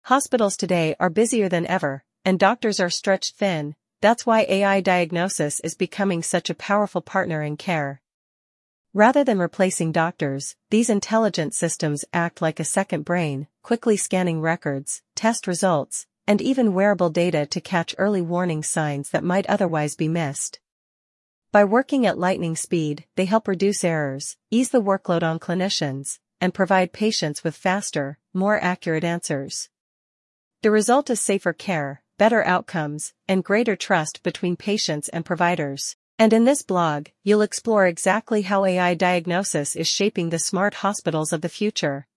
Hospitals today are busier than ever, and doctors are stretched thin. That's why AI diagnosis is becoming such a powerful partner in care. Rather than replacing doctors, these intelligent systems act like a second brain, quickly scanning records, test results, and even wearable data to catch early warning signs that might otherwise be missed. By working at lightning speed, they help reduce errors, ease the workload on clinicians, and provide patients with faster, more accurate answers. The result is safer care, better outcomes, and greater trust between patients and providers. And in this blog, you'll explore exactly how AI diagnosis is shaping the smart hospitals of the future.